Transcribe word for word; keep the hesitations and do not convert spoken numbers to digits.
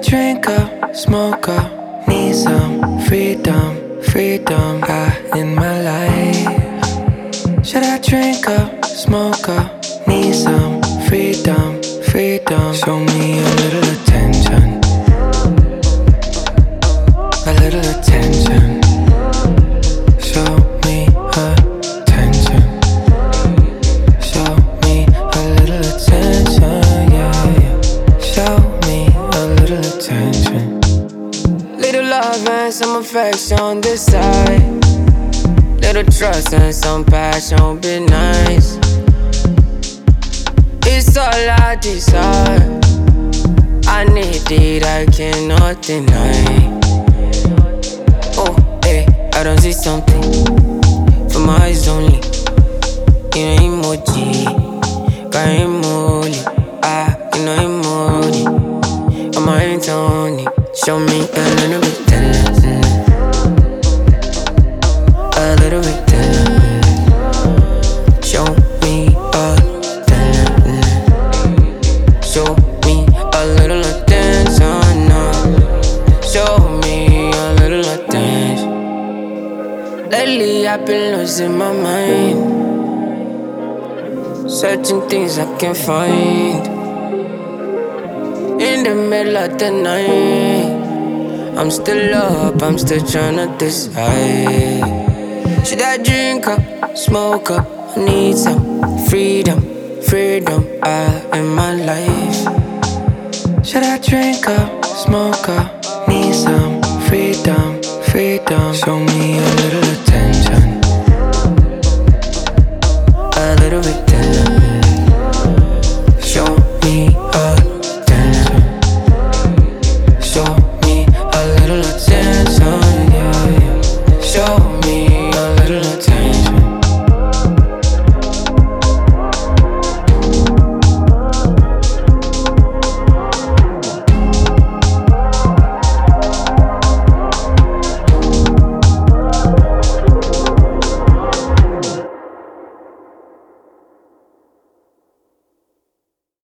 drink up, smoke up, need some freedom, freedom I in my life? Should I drink up, smoke up, need some freedom, freedom? Show me a little attention, a little attention. Show me attention, show me a little attention, yeah, yeah. Show me a little attention. Little love and some affection on this side, little trust and some passion would be nice. It's all I desire, I need it, I cannot deny. Oh, hey, I don't see something for my eyes only. You know emoji, got emoji, ah, you know emoji. On my hands only, show me a little bit tender, a little bit tender. Show me a tender, show me a little attention, no. Show me a little attention. Lately I've been losing my mind, searching things I can't find. In the middle of the night, I'm still up, I'm still tryna decide. Should I drink up, smoke up, I need some freedom, freedom I in my life? Should I drink up, smoke up, need some freedom, freedom? Show me a